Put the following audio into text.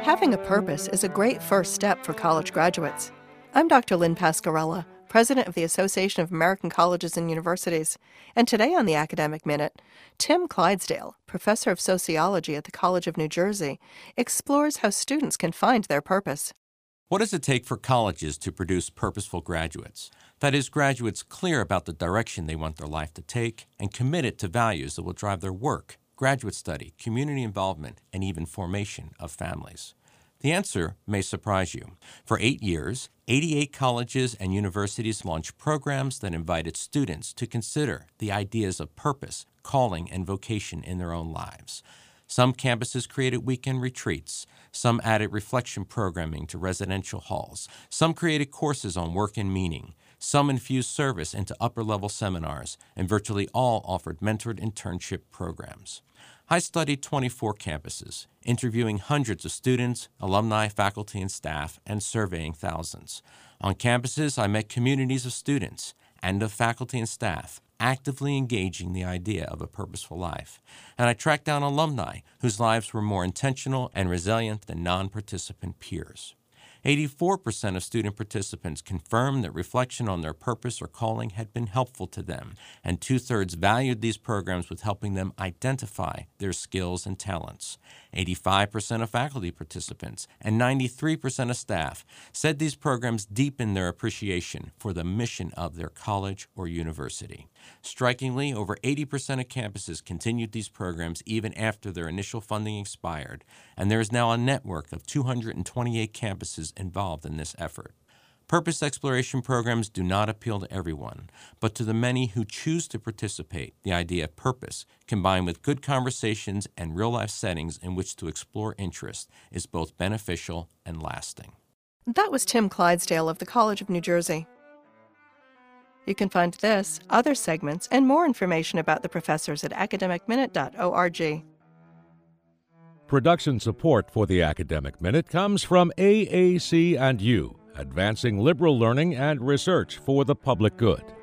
Having a purpose is a great first step for college graduates. I'm Dr. Lynn Pascarella, President of the Association of American Colleges and Universities, and today on the Academic Minute, Tim Clydesdale, Professor of Sociology at the College of New Jersey, explores how students can find their purpose. What does it take for colleges to produce purposeful graduates? That is, graduates clear about the direction they want their life to take and committed to values that will drive their work, graduate study, community involvement, and even formation of families. The answer may surprise you. For 8 years, 88 colleges and universities launched programs that invited students to consider the ideas of purpose, calling, and vocation in their own lives. Some campuses created weekend retreats. Some added reflection programming to residential halls. Some created courses on work and meaning. Some infused service into upper-level seminars, and virtually all offered mentored internship programs. I studied 24 campuses, interviewing hundreds of students, alumni, faculty, and staff, and surveying thousands. On campuses, I met communities of students and of faculty and staff, actively engaging the idea of a purposeful life. And I tracked down alumni whose lives were more intentional and resilient than non-participant peers. 84% of student participants confirmed that reflection on their purpose or calling had been helpful to them, and 2/3 valued these programs with helping them identify their skills and talents. 85% of faculty participants and 93% of staff said these programs deepened their appreciation for the mission of their college or university. Strikingly, over 80% of campuses continued these programs even after their initial funding expired, and there is now a network of 228 campuses involved in this effort. Purpose exploration programs do not appeal to everyone, but to the many who choose to participate, the idea of purpose, combined with good conversations and real-life settings in which to explore interest, is both beneficial and lasting. That was Tim Clydesdale of the College of New Jersey. You can find this, other segments, and more information about the professors at academicminute.org. Production support for the Academic Minute comes from AAC&U, advancing liberal learning and research for the public good.